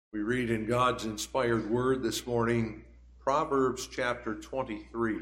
We read in God's inspired word this morning, Proverbs chapter 23.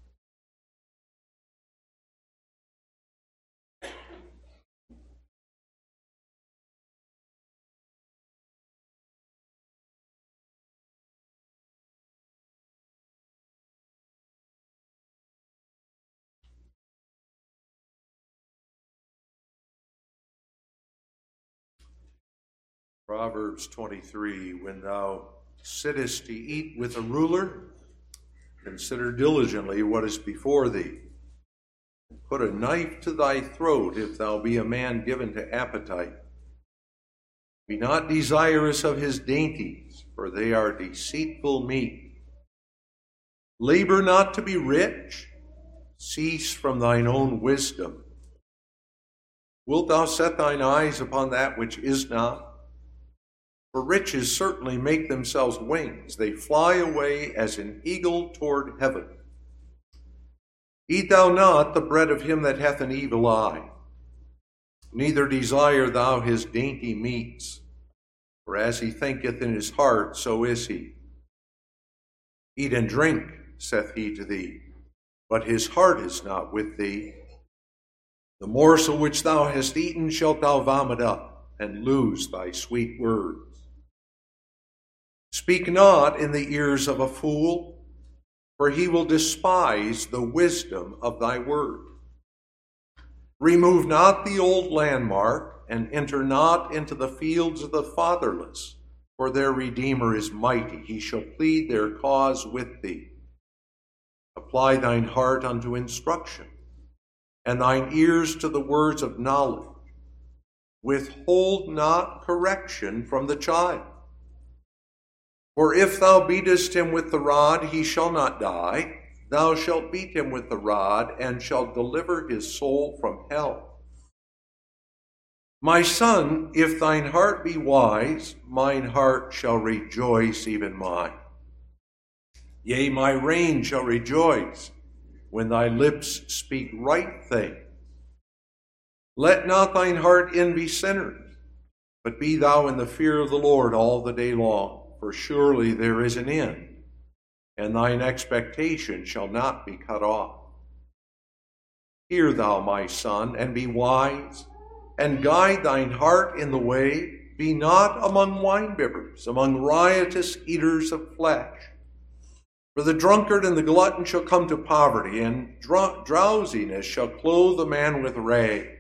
Proverbs 23, when thou sittest to eat with a ruler, consider diligently what is before thee. Put a knife to thy throat if thou be a man given to appetite. Be not desirous of his dainties, for they are deceitful meat. Labor not to be rich, cease from thine own wisdom. Wilt thou set thine eyes upon that which is not? For riches certainly make themselves wings. They fly away as an eagle toward heaven. Eat thou not the bread of him that hath an evil eye, neither desire thou his dainty meats. For as he thinketh in his heart, so is he. Eat and drink, saith he to thee, but his heart is not with thee. The morsel which thou hast eaten shalt thou vomit up, and lose thy sweet words. Speak not in the ears of a fool, for he will despise the wisdom of thy word. Remove not the old landmark, and enter not into the fields of the fatherless, for their Redeemer is mighty. He shall plead their cause with thee. Apply thine heart unto instruction, and thine ears to the words of knowledge. Withhold not correction from the child. For if thou beatest him with the rod, he shall not die. Thou shalt beat him with the rod, and shalt deliver his soul from hell. My son, if thine heart be wise, mine heart shall rejoice, even mine. Yea, my reign shall rejoice, when thy lips speak right things. Let not thine heart envy sinners, but be thou in the fear of the Lord all the day long. For surely there is an end, and thine expectation shall not be cut off. Hear thou, my son, and be wise, and guide thine heart in the way. Be not among winebibbers, among riotous eaters of flesh. For the drunkard and the glutton shall come to poverty, and drowsiness shall clothe a man with rags.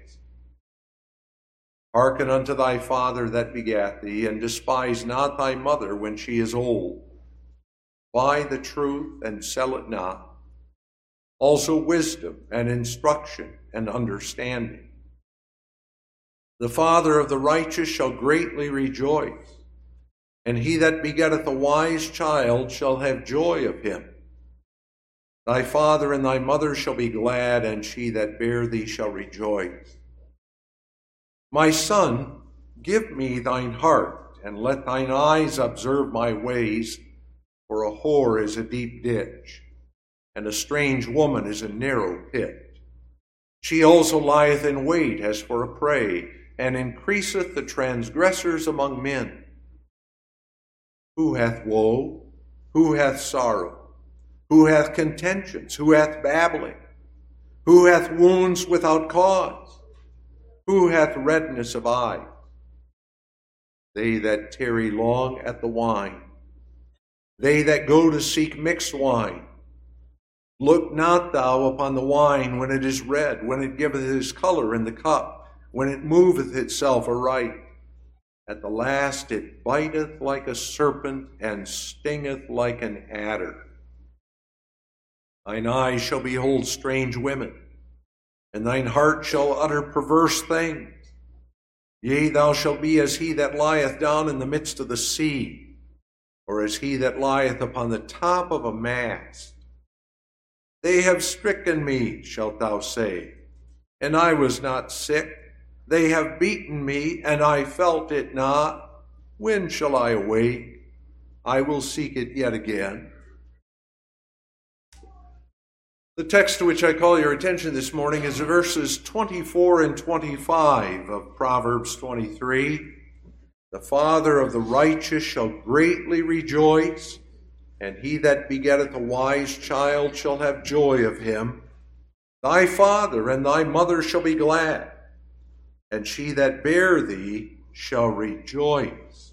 Hearken unto thy father that begat thee, and despise not thy mother when she is old. Buy the truth and sell it not. Also wisdom and instruction and understanding. The father of the righteous shall greatly rejoice, and he that begetteth a wise child shall have joy of him. Thy father and thy mother shall be glad, and she that bare thee shall rejoice. My son, give me thine heart, and let thine eyes observe my ways. For a whore is a deep ditch, and a strange woman is a narrow pit. She also lieth in wait as for a prey, and increaseth the transgressors among men. Who hath woe? Who hath sorrow? Who hath contentions? Who hath babbling? Who hath wounds without cause? Who hath redness of eye? They that tarry long at the wine, they that go to seek mixed wine. Look not thou upon the wine when it is red, when it giveth his color in the cup, when it moveth itself aright. At the last it biteth like a serpent, and stingeth like an adder. Thine eyes shall behold strange women, and thine heart shall utter perverse things. Yea, thou shalt be as he that lieth down in the midst of the sea, or as he that lieth upon the top of a mast. They have stricken me, shalt thou say, and I was not sick. They have beaten me, and I felt it not. When shall I awake? I will seek it yet again. The text to which I call your attention this morning is verses 24 and 25 of Proverbs 23. The father of the righteous shall greatly rejoice, and he that begetteth a wise child shall have joy of him. Thy father and thy mother shall be glad, and she that bare thee shall rejoice.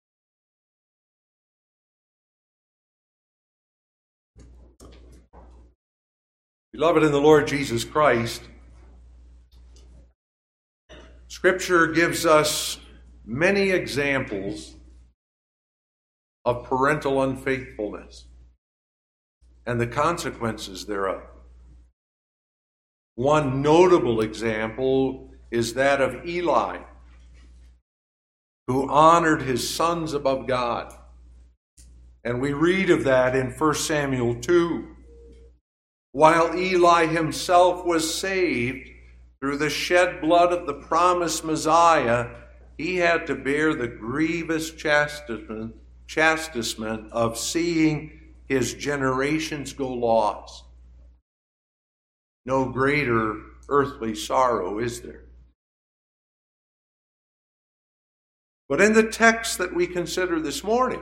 Beloved in the Lord Jesus Christ, Scripture gives us many examples of parental unfaithfulness and the consequences thereof. One notable example is that of Eli, who honored his sons above God. And we read of that in 1 Samuel 2. While Eli himself was saved through the shed blood of the promised Messiah, he had to bear the grievous chastisement of seeing his generations go lost. No greater earthly sorrow is there. But in the text that we consider this morning,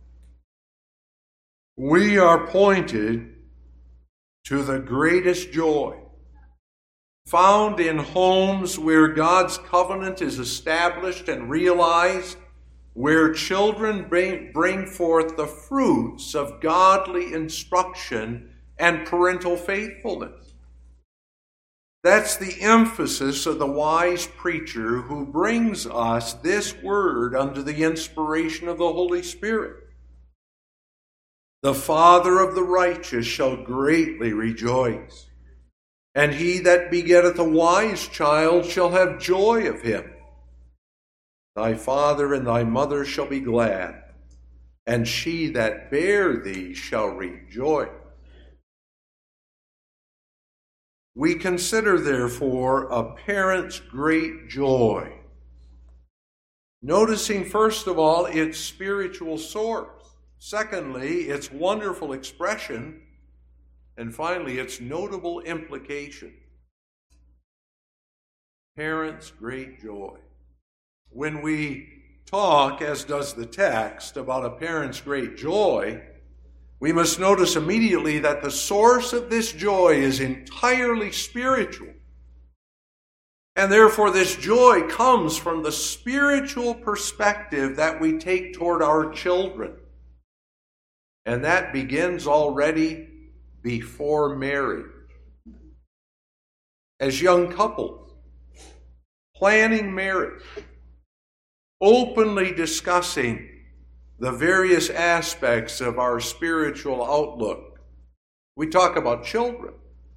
we are pointed to the greatest joy found in homes where God's covenant is established and realized, where children bring forth the fruits of godly instruction and parental faithfulness. That's the emphasis of the wise preacher who brings us this word under the inspiration of the Holy Spirit. The father of the righteous shall greatly rejoice, and he that begetteth a wise child shall have joy of him. Thy father and thy mother shall be glad, and she that bare thee shall rejoice. We consider, therefore, a parent's great joy, noticing, first of all, its spiritual source. Secondly, its wonderful expression. And finally, its notable implication. Parents' great joy. When we talk, as does the text, about a parent's great joy, we must notice immediately that the source of this joy is entirely spiritual. And therefore, this joy comes from the spiritual perspective that we take toward our children. And that begins already before marriage. As young couples, planning marriage, openly discussing the various aspects of our spiritual outlook. We talk about children.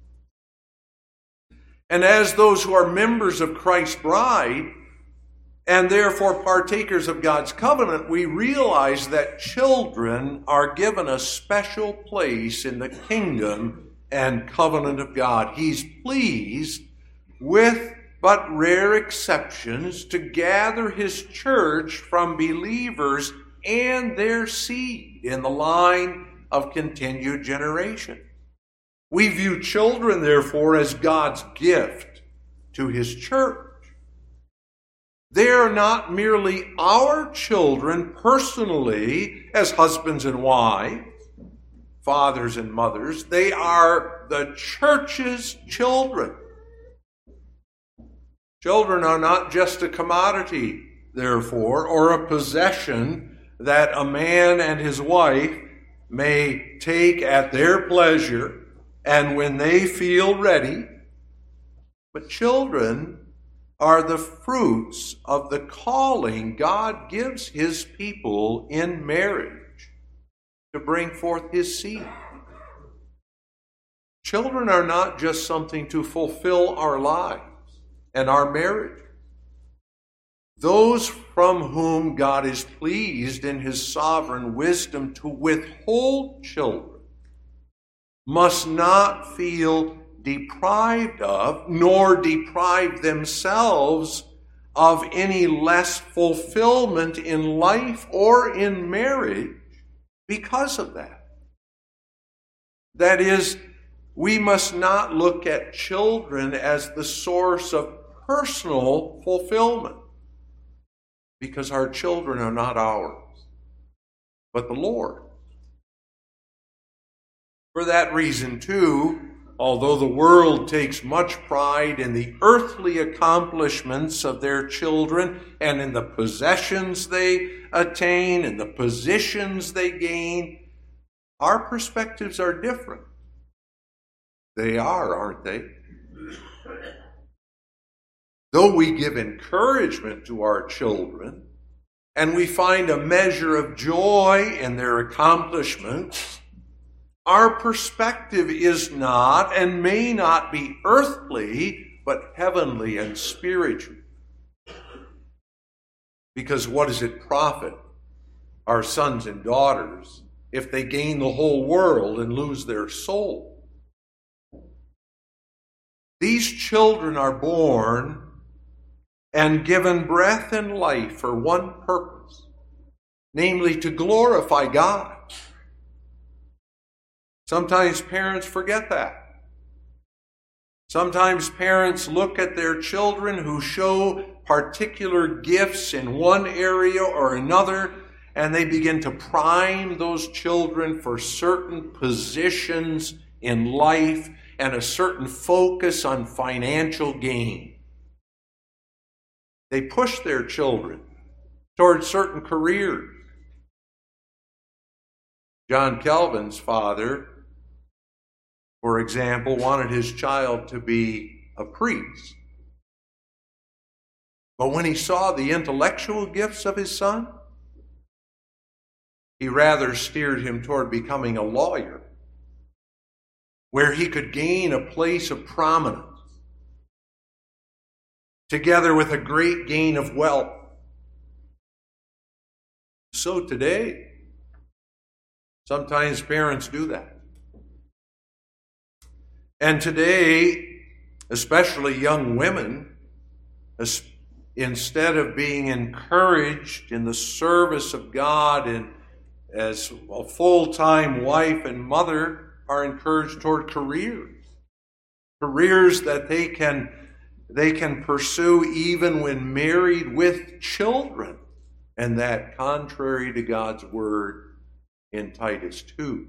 And as those who are members of Christ's bride, and therefore partakers of God's covenant, we realize that children are given a special place in the kingdom and covenant of God. He's pleased, with but rare exceptions, to gather his church from believers and their seed in the line of continued generation. We view children, therefore, as God's gift to his church. They are not merely our children personally as husbands and wives, fathers and mothers. They are the church's children. Children are not just a commodity, therefore, or a possession that a man and his wife may take at their pleasure and when they feel ready. But children are the fruits of the calling God gives his people in marriage to bring forth his seed. Children are not just something to fulfill our lives and our marriage. Those from whom God is pleased in his sovereign wisdom to withhold children must not feel deprived of, nor deprive themselves of any less fulfillment in life or in marriage because of that. That is, we must not look at children as the source of personal fulfillment. because our children are not ours, but the Lord. For that reason, too, although the world takes much pride in the earthly accomplishments of their children and in the possessions they attain and the positions they gain, our perspectives are different. They are, aren't they? Though we give encouragement to our children and we find a measure of joy in their accomplishments, our perspective is not and may not be earthly, but heavenly and spiritual. Because what does it profit our sons and daughters if they gain the whole world and lose their soul? These children are born and given breath and life for one purpose, namely to glorify God. Sometimes parents forget that. Sometimes parents look at their children who show particular gifts in one area or another, and they begin to prime those children for certain positions in life and a certain focus on financial gain. They push their children towards certain careers. John Calvin's father, for example, wanted his child to be a priest. But when he saw the intellectual gifts of his son, he rather steered him toward becoming a lawyer, where he could gain a place of prominence, together with a great gain of wealth. So today, sometimes parents do that. And today, especially young women, instead of being encouraged in the service of God and as a full-time wife and mother, are encouraged toward careers that they can pursue even when married with children, and that contrary to God's word in Titus 2.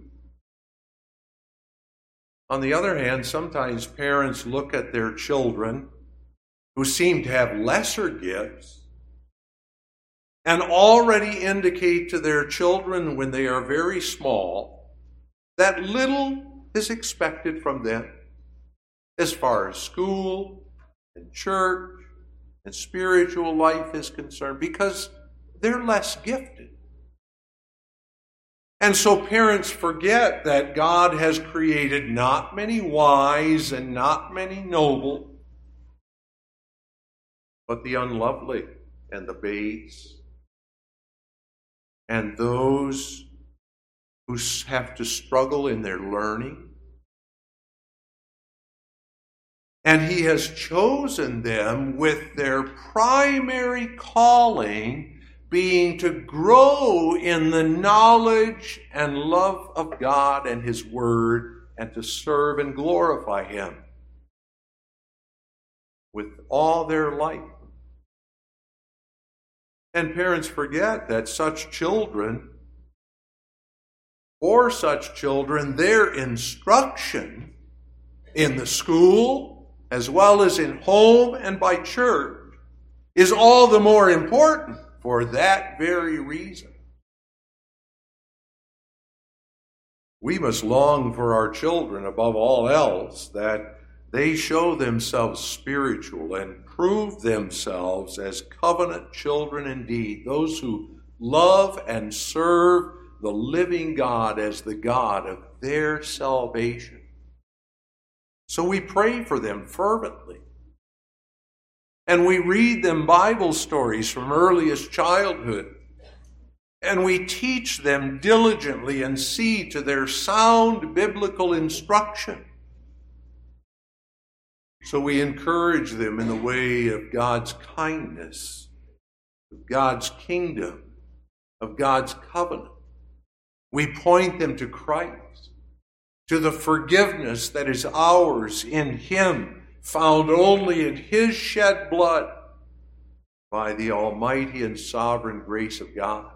On the other hand, sometimes parents look at their children who seem to have lesser gifts and already indicate to their children when they are very small that little is expected from them as far as school and church and spiritual life is concerned, because they're less gifted. And so parents forget that God has created not many wise and not many noble, but the unlovely and the base and those who have to struggle in their learning. And he has chosen them with their primary calling being to grow in the knowledge and love of God and his word, and to serve and glorify him with all their life. And parents forget that for such children, their instruction in the school, as well as in home and by church, is all the more important for that very reason. We must long for our children above all else that they show themselves spiritual and prove themselves as covenant children indeed, those who love and serve the living God as the God of their salvation. So we pray for them fervently. And we read them Bible stories from earliest childhood. And we teach them diligently and see to their sound biblical instruction. So we encourage them in the way of God's kindness, of God's kingdom, of God's covenant. We point them to Christ, to the forgiveness that is ours in him, found only in his shed blood, by the almighty and sovereign grace of God.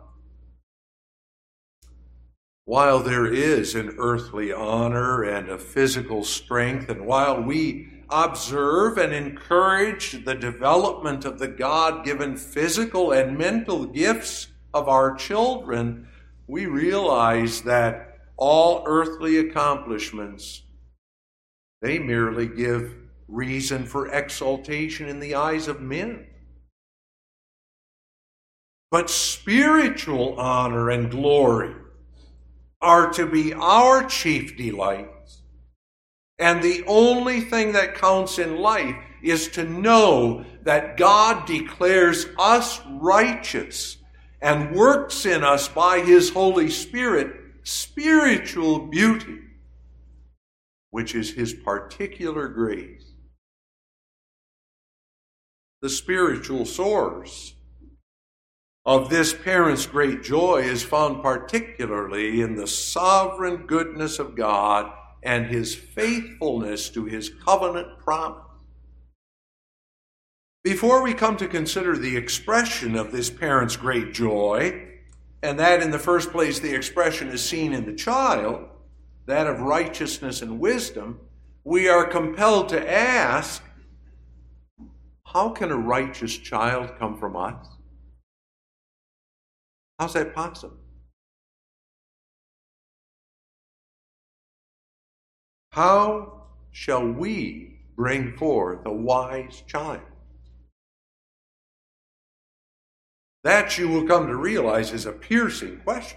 While there is an earthly honor and a physical strength, and while we observe and encourage the development of the God-given physical and mental gifts of our children, we realize that all earthly accomplishments, they merely give reason for exaltation in the eyes of men. But spiritual honor and glory are to be our chief delights. And the only thing that counts in life is to know that God declares us righteous and works in us by His Holy Spirit spiritual beauty, which is His particular grace. The spiritual source of this parent's great joy is found particularly in the sovereign goodness of God and His faithfulness to His covenant promise. Before we come to consider the expression of this parent's great joy, and that in the first place the expression is seen in the child, that of righteousness and wisdom, we are compelled to ask, how can a righteous child come from us? How's that possible? How shall we bring forth a wise child? That, you will come to realize, is a piercing question.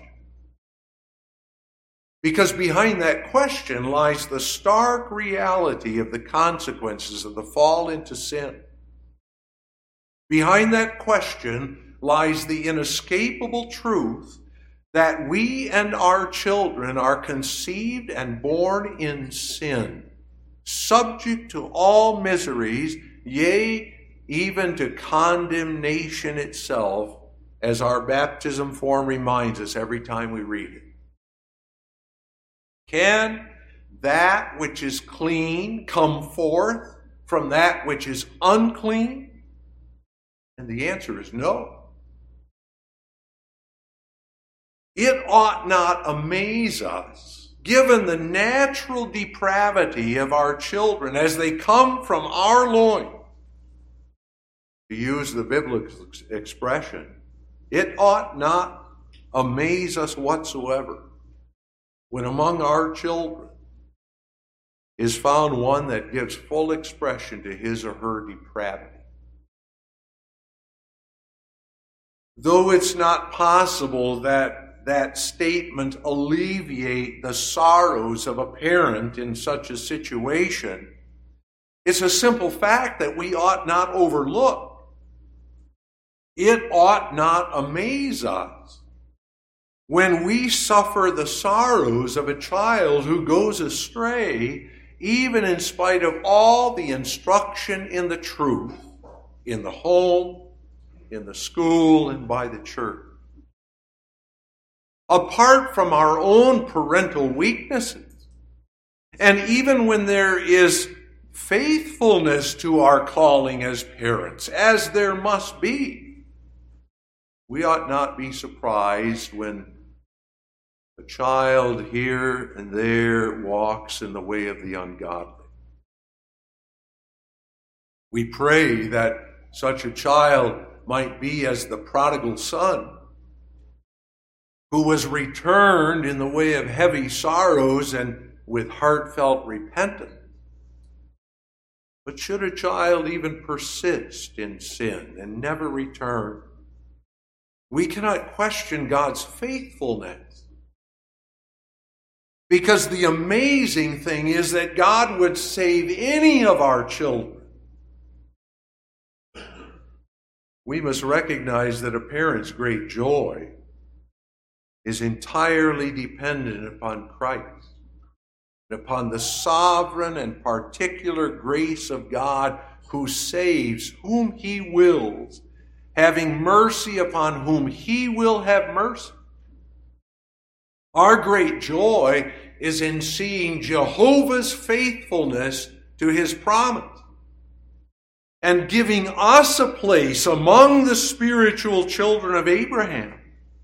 Because behind that question lies the stark reality of the consequences of the fall into sin. Behind that question lies the inescapable truth that we and our children are conceived and born in sin, subject to all miseries, yea, even to condemnation itself, as our baptism form reminds us every time we read it. Can that which is clean come forth from that which is unclean? And the answer is no. It ought not amaze us, given the natural depravity of our children as they come from our loins. To use the biblical expression, it ought not amaze us whatsoever when among our children is found one that gives full expression to his or her depravity. Though it's not possible that that statement alleviate the sorrows of a parent in such a situation, it's a simple fact that we ought not overlook. It ought not amaze us when we suffer the sorrows of a child who goes astray, even in spite of all the instruction in the truth, in the home, in the school, and by the church. Apart from our own parental weaknesses, and even when there is faithfulness to our calling as parents, as there must be, we ought not be surprised when a child here and there walks in the way of the ungodly. We pray that such a child might be as the prodigal son, who was returned in the way of heavy sorrows and with heartfelt repentance. But should a child even persist in sin and never return, we cannot question God's faithfulness. Because the amazing thing is that God would save any of our children. We must recognize that a parent's great joy is entirely dependent upon Christ, upon the sovereign and particular grace of God who saves whom He wills, having mercy upon whom He will have mercy. Our great joy is in seeing Jehovah's faithfulness to His promise. and giving us a place among the spiritual children of Abraham.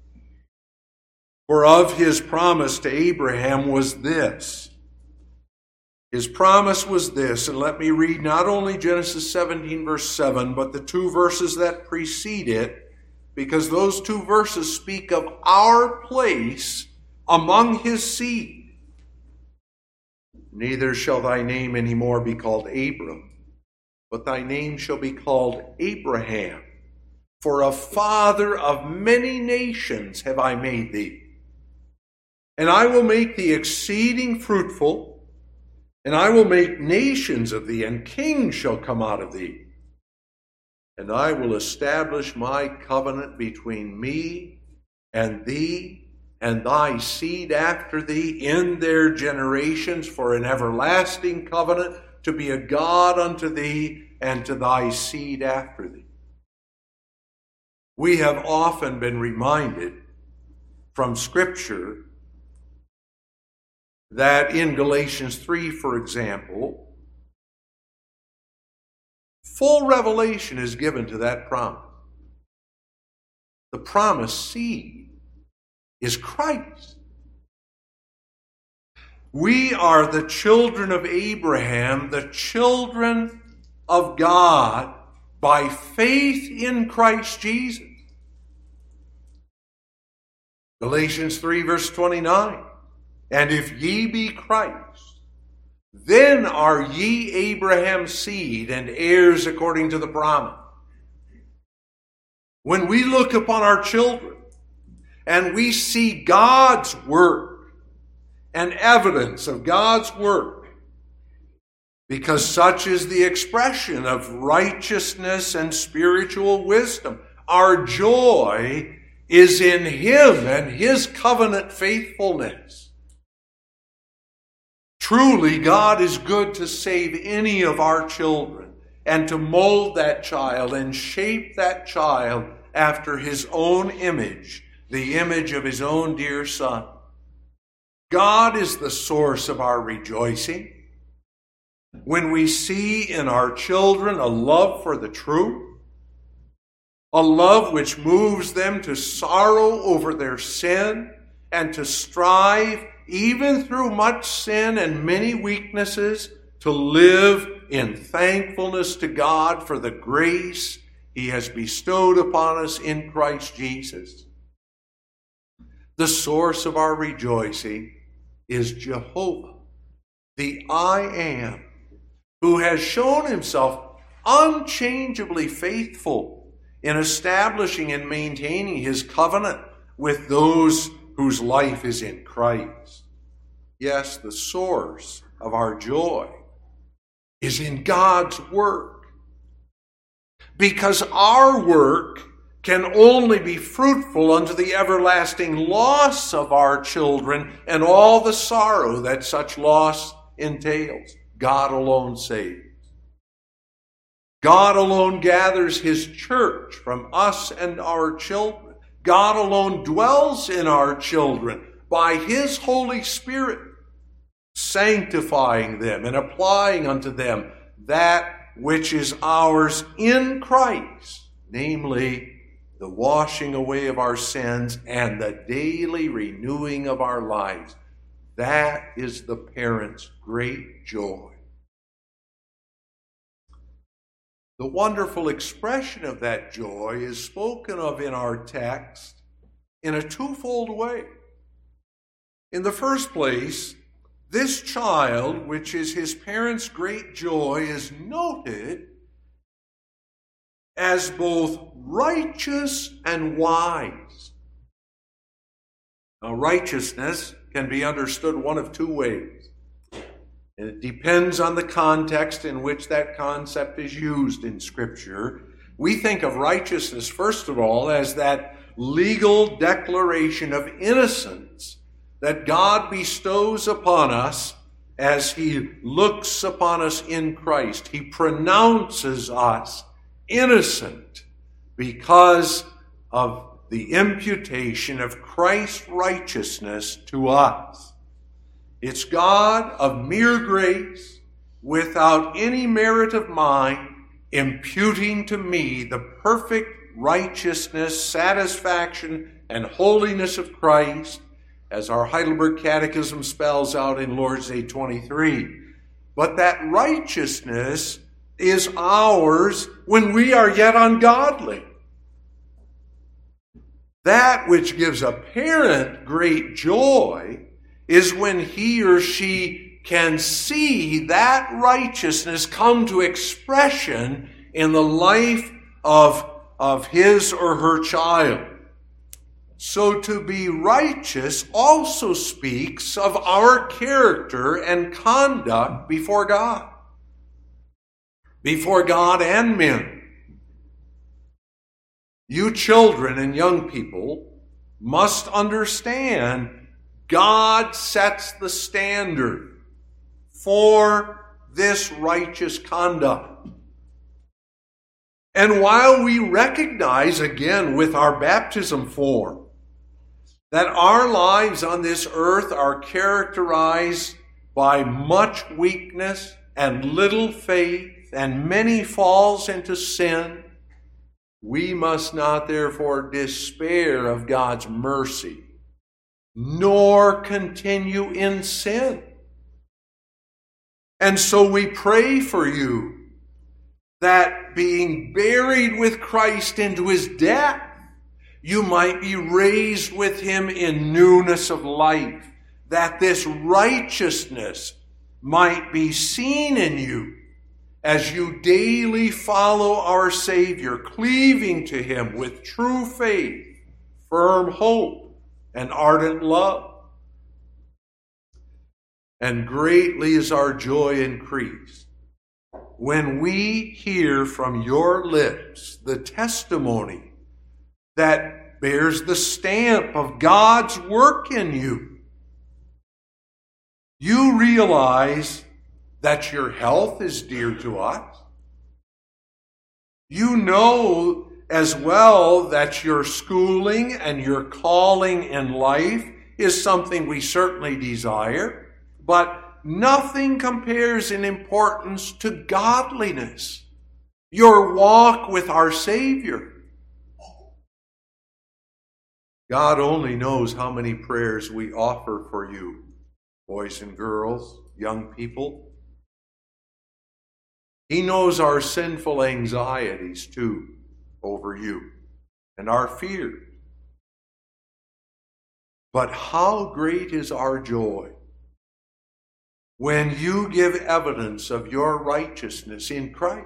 For of his promise to Abraham was this. His promise was this, and let me read not only Genesis 17 verse 7, but the two verses that precede it, because those two verses speak of our place among his seed. Neither shall thy name any more be called Abram, but thy name shall be called Abraham, for a father of many nations have I made thee. And I will make thee exceeding fruitful, and I will make nations of thee, and kings shall come out of thee. And I will establish my covenant between me and thee and thy seed after thee in their generations for an everlasting covenant, to be a God unto thee and to thy seed after thee. We have often been reminded from Scripture that in Galatians 3, for example, full revelation is given to that promise. The promised seed is Christ. We are the children of Abraham, the children of God, by faith in Christ Jesus. Galatians 3, verse 29. And if ye be Christ, then are ye Abraham's seed and heirs according to the promise. When we look upon our children and we see God's work and evidence of God's work, because such is the expression of righteousness and spiritual wisdom, our joy is in Him and His covenant faithfulness. Truly, God is good to save any of our children and to mold that child and shape that child after His own image, the image of His own dear Son. God is the source of our rejoicing. When we see in our children a love for the truth, a love which moves them to sorrow over their sin and to strive, even through much sin and many weaknesses, to live in thankfulness to God for the grace He has bestowed upon us in Christ Jesus. The source of our rejoicing is Jehovah, the I Am, who has shown Himself unchangeably faithful in establishing and maintaining His covenant with those whose life is in Christ. Yes, the source of our joy is in God's work, because our work can only be fruitful unto the everlasting loss of our children and all the sorrow that such loss entails. God alone saves. God alone gathers His church from us and our children. God alone dwells in our children by His Holy Spirit, sanctifying them and applying unto them that which is ours in Christ, namely the washing away of our sins and the daily renewing of our lives. That is the parent's great joy. The wonderful expression of that joy is spoken of in our text in a twofold way. In the first place, this child, which is his parents' great joy, is noted as both righteous and wise. Now, righteousness can be understood one of two ways. And it depends on the context in which that concept is used in Scripture. We think of righteousness, first of all, as that legal declaration of innocence that God bestows upon us as He looks upon us in Christ. He pronounces us innocent because of the imputation of Christ's righteousness to us. It's God of mere grace, without any merit of mine, imputing to me the perfect righteousness, satisfaction, and holiness of Christ, as our Heidelberg Catechism spells out in Lord's Day 23. But that righteousness is ours when we are yet ungodly. That which gives a parent great joy is when he or she can see that righteousness come to expression in the life of his or her child. So to be righteous also speaks of our character and conduct before God and men. You children and young people must understand God sets the standard for this righteous conduct. And while we recognize again with our baptism form that our lives on this earth are characterized by much weakness and little faith and many falls into sin, we must not therefore despair of God's mercy, nor continue in sin. And so we pray for you that being buried with Christ into his death, you might be raised with him in newness of life, that this righteousness might be seen in you as you daily follow our Savior, cleaving to him with true faith, firm hope, and ardent love. And greatly is our joy increased when we hear from your lips the testimony that bears the stamp of God's work in you. You realize that your health is dear to us. You know as well that your schooling and your calling in life is something we certainly desire, but nothing compares in importance to godliness, your walk with our Savior. God only knows how many prayers we offer for you, boys and girls, young people. He knows our sinful anxieties, too, over you, and our fears. But how great is our joy when you give evidence of your righteousness in Christ.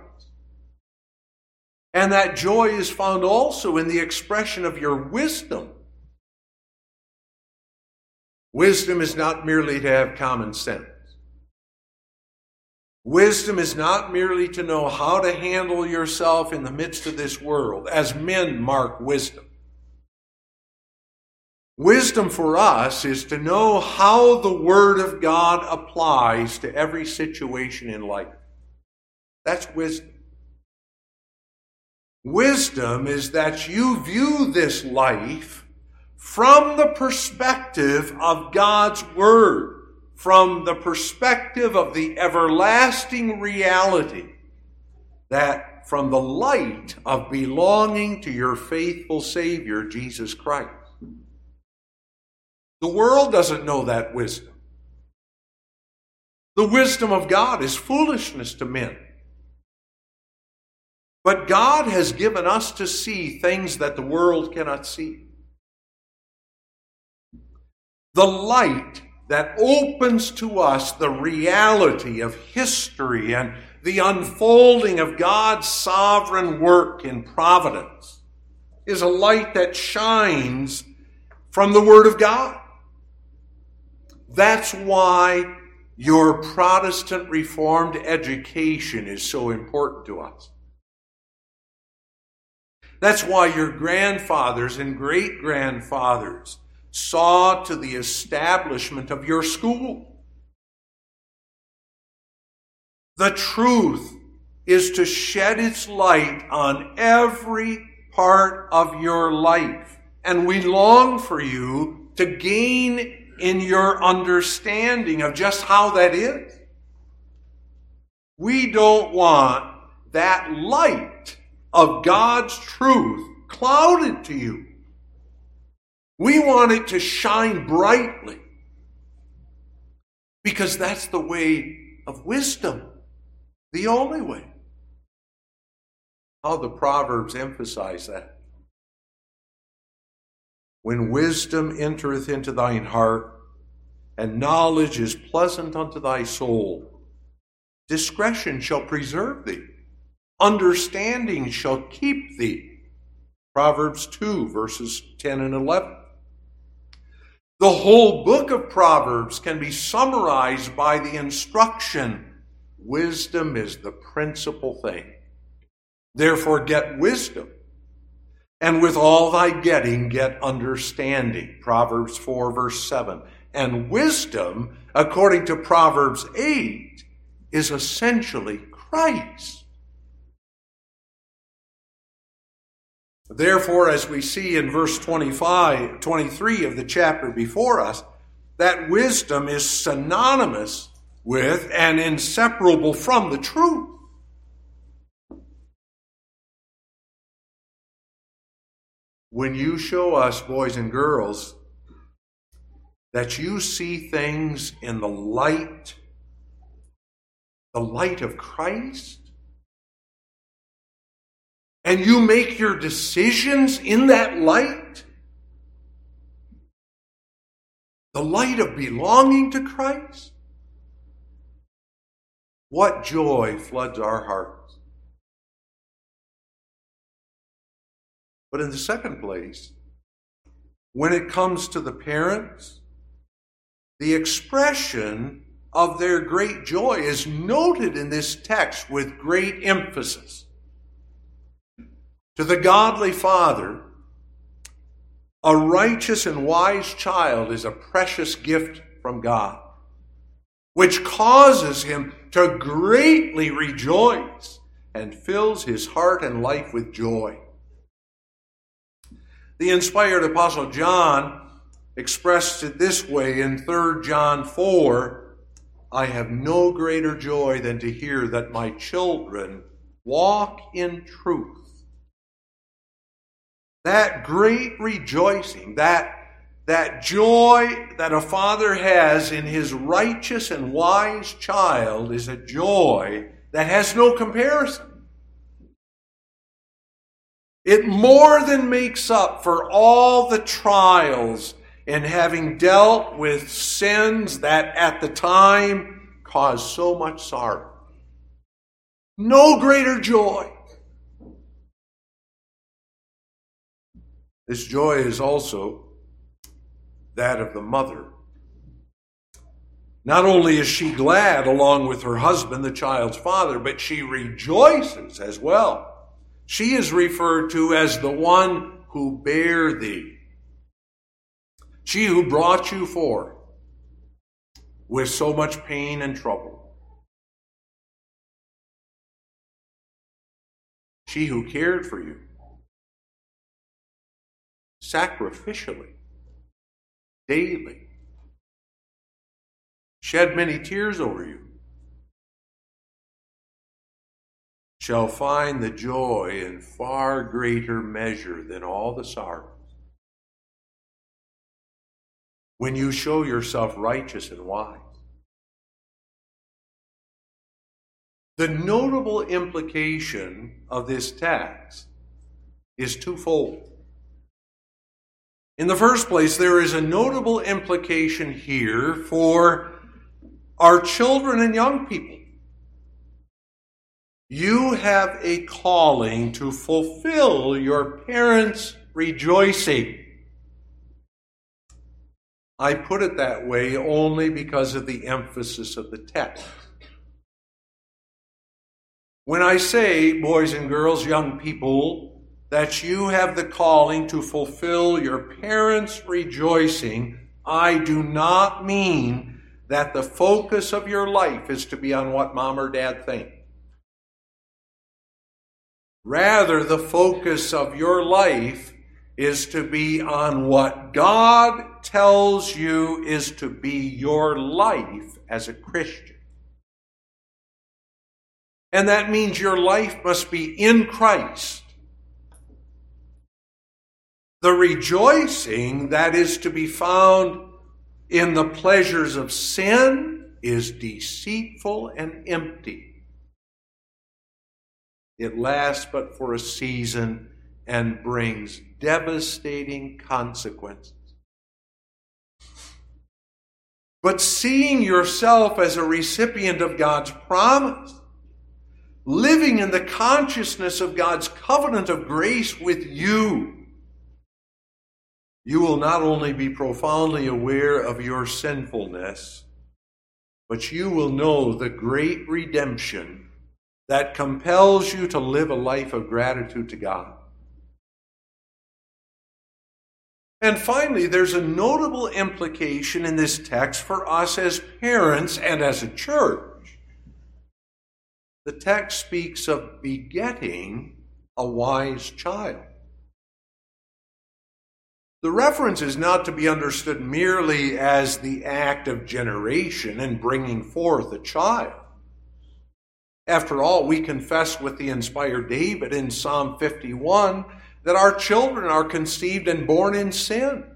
And that joy is found also in the expression of your wisdom. Wisdom is not merely to have common sense. Wisdom is not merely to know how to handle yourself in the midst of this world, as men mark wisdom. Wisdom for us is to know how the Word of God applies to every situation in life. That's wisdom. Wisdom is that you view this life from the perspective of God's Word, from the perspective of the everlasting reality, that from the light of belonging to your faithful Savior, Jesus Christ. The world doesn't know that wisdom. The wisdom of God is foolishness to men. But God has given us to see things that the world cannot see. The light that opens to us the reality of history and the unfolding of God's sovereign work in providence is a light that shines from the Word of God. That's why your Protestant Reformed education is so important to us. That's why your grandfathers and great-grandfathers saw to the establishment of your school. The truth is to shed its light on every part of your life. And we long for you to gain in your understanding of just how that is. We don't want that light of God's truth clouded to you. We want it to shine brightly, because that's the way of wisdom, the only way. How the Proverbs emphasize that. When wisdom entereth into thine heart, and knowledge is pleasant unto thy soul, discretion shall preserve thee, understanding shall keep thee. Proverbs 2, verses 10 and 11. The whole book of Proverbs can be summarized by the instruction, wisdom is the principal thing. Therefore get wisdom, and with all thy getting get understanding. Proverbs 4, verse 7. And wisdom, according to Proverbs 8, is essentially Christ. Therefore, as we see in verse 23 of the chapter before us, that wisdom is synonymous with and inseparable from the truth. When you show us, boys and girls, that you see things in the light of Christ, and you make your decisions in that light, the light of belonging to Christ, what joy floods our hearts. But in the second place, when it comes to the parents, the expression of their great joy is noted in this text with great emphasis. To the godly father, a righteous and wise child is a precious gift from God, which causes him to greatly rejoice and fills his heart and life with joy. The inspired Apostle John expressed it this way in 3 John 4, I have no greater joy than to hear that my children walk in truth. That great rejoicing, that joy that a father has in his righteous and wise child is a joy that has no comparison. It more than makes up for all the trials in having dealt with sins that at the time caused so much sorrow. No greater joy. This joy is also that of the mother. Not only is she glad along with her husband, the child's father, but she rejoices as well. She is referred to as the one who bare thee. She who brought you forth with so much pain and trouble. She who cared for you sacrificially, daily, shed many tears over you, shall find the joy in far greater measure than all the sorrows when you show yourself righteous and wise. The notable implication of this text is twofold. In the first place, there is a notable implication here for our children and young people. You have a calling to fulfill your parents' rejoicing. I put it that way only because of the emphasis of the text. When I say, boys and girls, young people, that you have the calling to fulfill your parents' rejoicing, I do not mean that the focus of your life is to be on what mom or dad think. Rather, the focus of your life is to be on what God tells you is to be your life as a Christian. And that means your life must be in Christ. The rejoicing that is to be found in the pleasures of sin is deceitful and empty. It lasts but for a season and brings devastating consequences. But seeing yourself as a recipient of God's promise, living in the consciousness of God's covenant of grace with you, you will not only be profoundly aware of your sinfulness, but you will know the great redemption that compels you to live a life of gratitude to God. And finally, there's a notable implication in this text for us as parents and as a church. The text speaks of begetting a wise child. The reference is not to be understood merely as the act of generation and bringing forth a child. After all, we confess with the inspired David in Psalm 51 that our children are conceived and born in sin.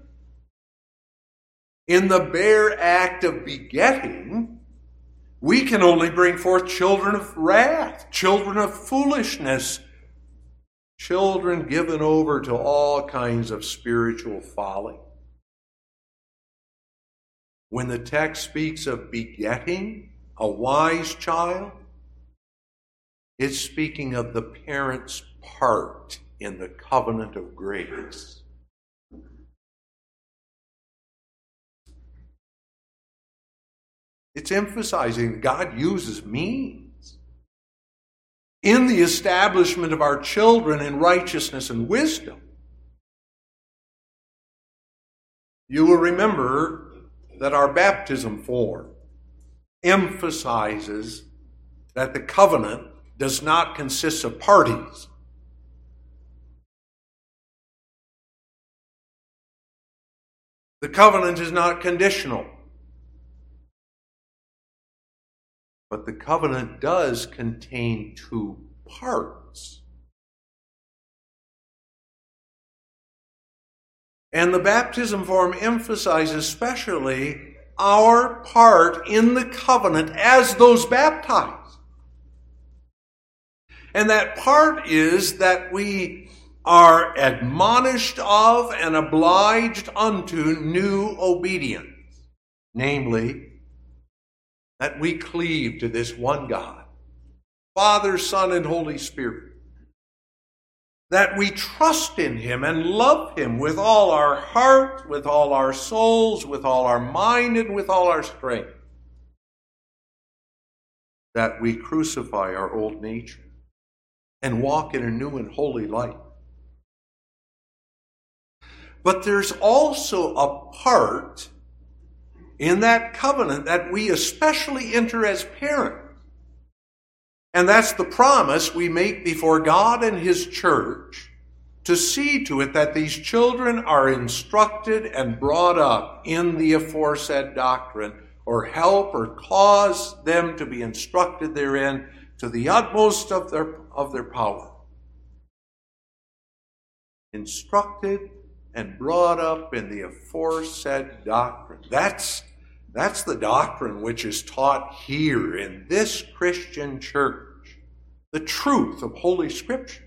In the bare act of begetting, we can only bring forth children of wrath, children of foolishness, children given over to all kinds of spiritual folly. When the text speaks of begetting a wise child, it's speaking of the parent's part in the covenant of grace. It's emphasizing that God uses means in the establishment of our children in righteousness and wisdom. You will remember that our baptism form emphasizes that the covenant does not consist of parties. The covenant is not conditional. But the covenant does contain two parts. And the baptism form emphasizes especially our part in the covenant as those baptized. And that part is that we are admonished of and obliged unto new obedience, namely, that we cleave to this one God, Father, Son, and Holy Spirit, that we trust in Him and love Him with all our heart, with all our souls, with all our mind, and with all our strength, that we crucify our old nature and walk in a new and holy light. But there's also a part in that covenant that we especially enter as parents. And that's the promise we make before God and His church to see to it that these children are instructed and brought up in the aforesaid doctrine, or help or cause them to be instructed therein to the utmost of their power. Instructed and brought up in the aforesaid doctrine. That's the doctrine which is taught here in this Christian church, the truth of Holy Scripture.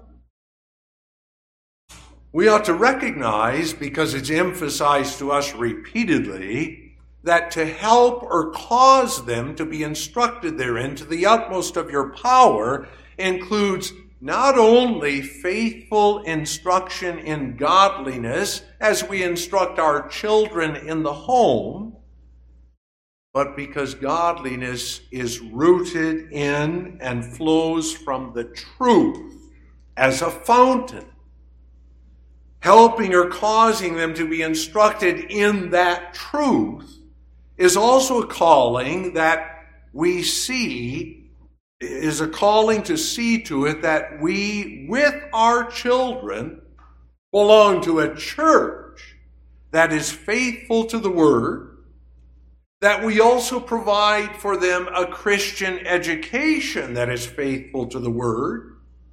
We ought to recognize, because it's emphasized to us repeatedly, that to help or cause them to be instructed therein to the utmost of your power includes not only faithful instruction in godliness as we instruct our children in the home, but because godliness is rooted in and flows from the truth as a fountain, helping or causing them to be instructed in that truth is also a calling that we see, is a calling to see to it that we, with our children, belong to a church that is faithful to the Word, that we also provide for them a Christian education that is faithful to the Word.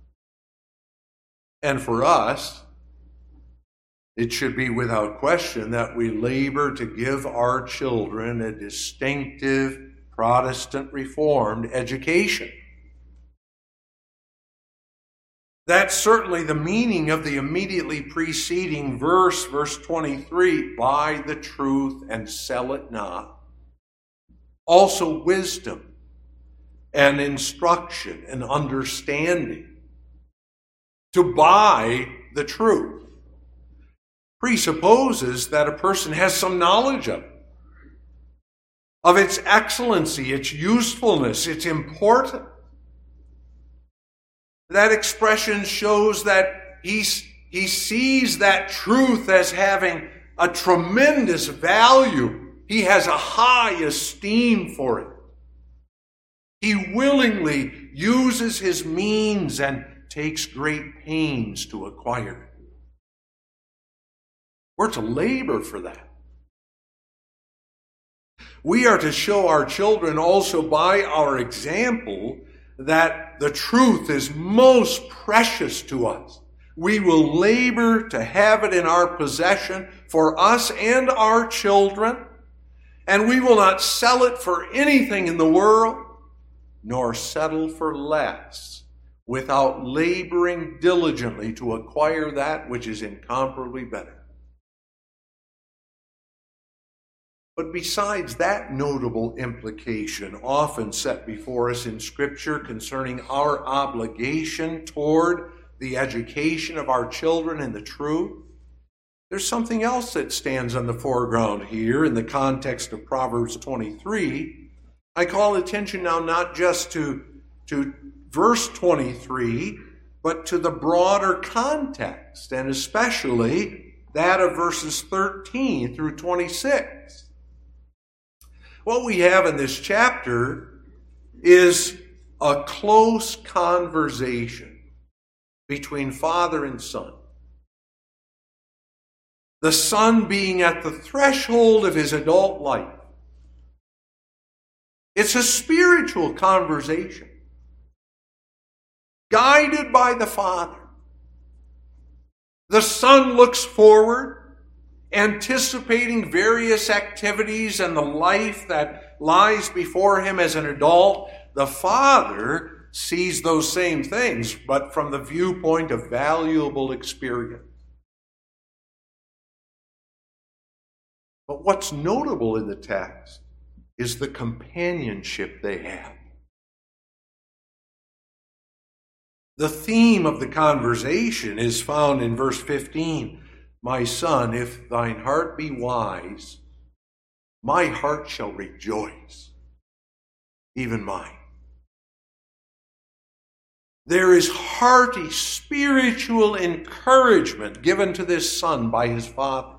And for us, it should be without question that we labor to give our children a distinctive Protestant Reformed education. That's certainly the meaning of the immediately preceding verse, verse 23, buy the truth and sell it not. Also wisdom and instruction and understanding. To buy the truth presupposes that a person has some knowledge of its excellency, its usefulness, its importance. That expression shows that he sees that truth as having a tremendous value. He has a high esteem for it. He willingly uses his means and takes great pains to acquire it. We're to labor for that. We are to show our children also by our example that the truth is most precious to us. We will labor to have it in our possession for us and our children, and we will not sell it for anything in the world, nor settle for less without laboring diligently to acquire that which is incomparably better. But besides that notable implication often set before us in Scripture concerning our obligation toward the education of our children in the truth, there's something else that stands on the foreground here in the context of Proverbs 23. I call attention now not just to verse 23, but to the broader context, and especially that of verses 13 through 26. What we have in this chapter is a close conversation between father and son. The son being at the threshold of his adult life. It's a spiritual conversation, guided by the father. The son looks forward, anticipating various activities and the life that lies before him as an adult. The father sees those same things, but from the viewpoint of valuable experience. But what's notable in the text is the companionship they have. The theme of the conversation is found in verse 15. My son, if thine heart be wise, my heart shall rejoice, even mine. There is hearty spiritual encouragement given to this son by his father.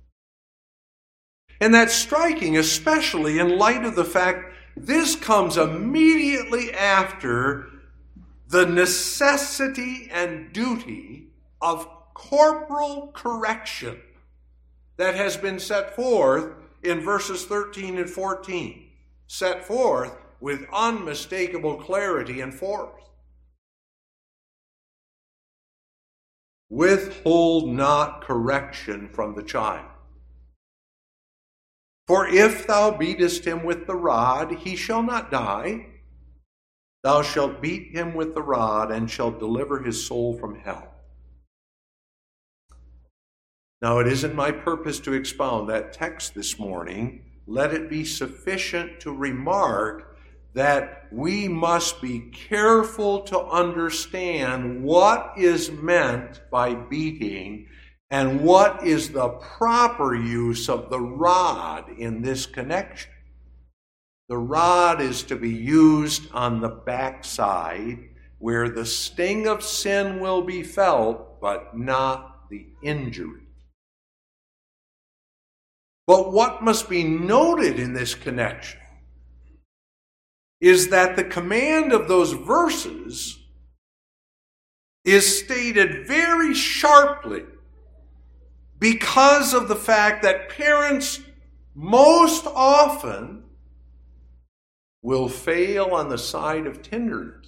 And that's striking, especially in light of the fact this comes immediately after the necessity and duty of corporal correction that has been set forth in verses 13 and 14, set forth with unmistakable clarity and force. Withhold not correction from the child. For if thou beatest him with the rod, he shall not die. Thou shalt beat him with the rod, and shalt deliver his soul from hell. Now, it isn't my purpose to expound that text this morning. Let it be sufficient to remark that we must be careful to understand what is meant by beating and what is the proper use of the rod in this connection. The rod is to be used on the backside where the sting of sin will be felt, but not the injury. But what must be noted in this connection is that the command of those verses is stated very sharply because of the fact that parents most often will fail on the side of tenderness.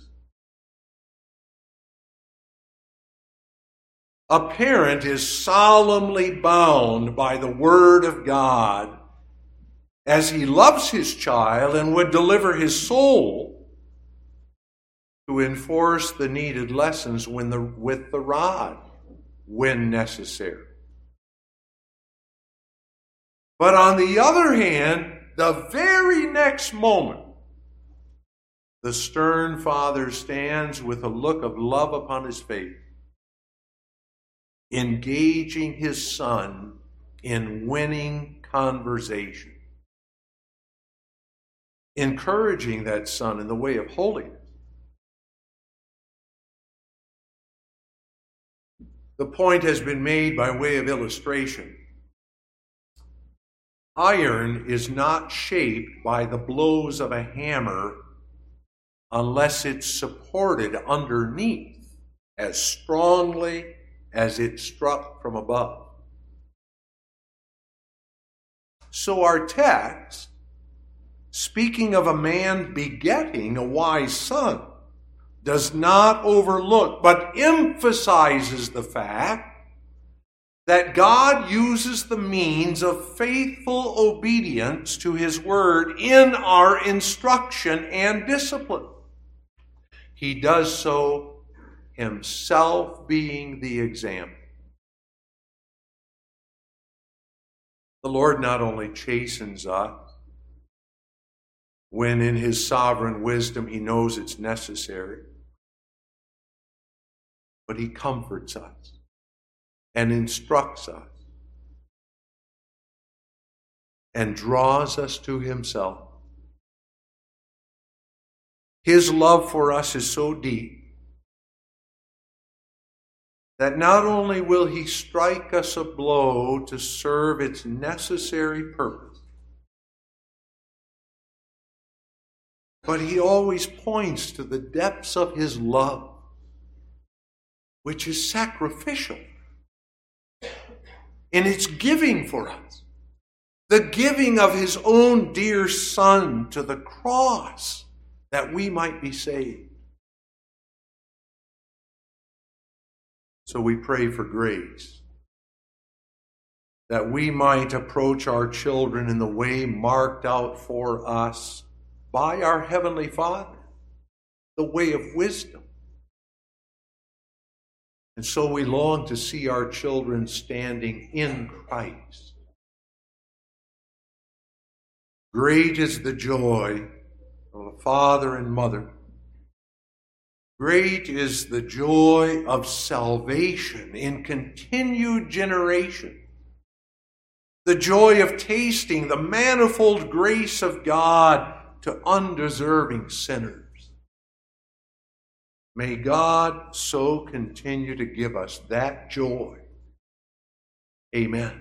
A parent is solemnly bound by the Word of God as he loves his child and would deliver his soul to enforce the needed lessons with the rod when necessary. But on the other hand, the very next moment, the stern father stands with a look of love upon his face, engaging his son in winning conversation, encouraging that son in the way of holiness. The point has been made by way of illustration. Iron is not shaped by the blows of a hammer unless it's supported underneath as strongly as it struck from above. So our text, speaking of a man begetting a wise son, does not overlook but emphasizes the fact that God uses the means of faithful obedience to his word in our instruction and discipline. He does so himself being the example. The Lord not only chastens us when in his sovereign wisdom he knows it's necessary, but he comforts us and instructs us and draws us to himself. His love for us is so deep that not only will he strike us a blow to serve its necessary purpose, but he always points to the depths of his love, which is sacrificial in its giving for us. The giving of his own dear Son to the cross that we might be saved. So we pray for grace, that we might approach our children in the way marked out for us by our Heavenly Father, the way of wisdom. And so we long to see our children standing in Christ. Great is the joy of a father and mother. Great is the joy of salvation in continued generation. The joy of tasting the manifold grace of God to undeserving sinners. May God so continue to give us that joy. Amen.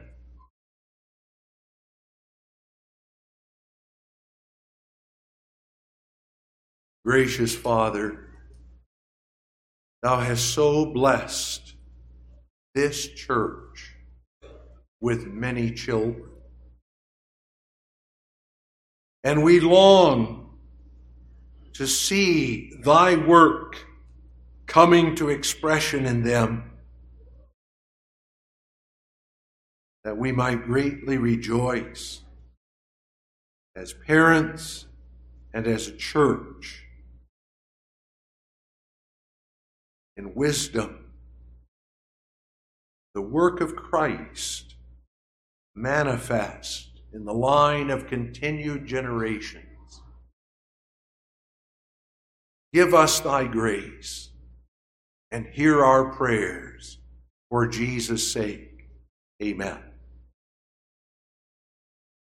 Gracious Father, thou hast so blessed this church with many children. And we long to see thy work coming to expression in them, that we might greatly rejoice as parents and as a church in wisdom, the work of Christ manifest in the line of continued generations. Give us thy grace and hear our prayers for Jesus' sake. Amen.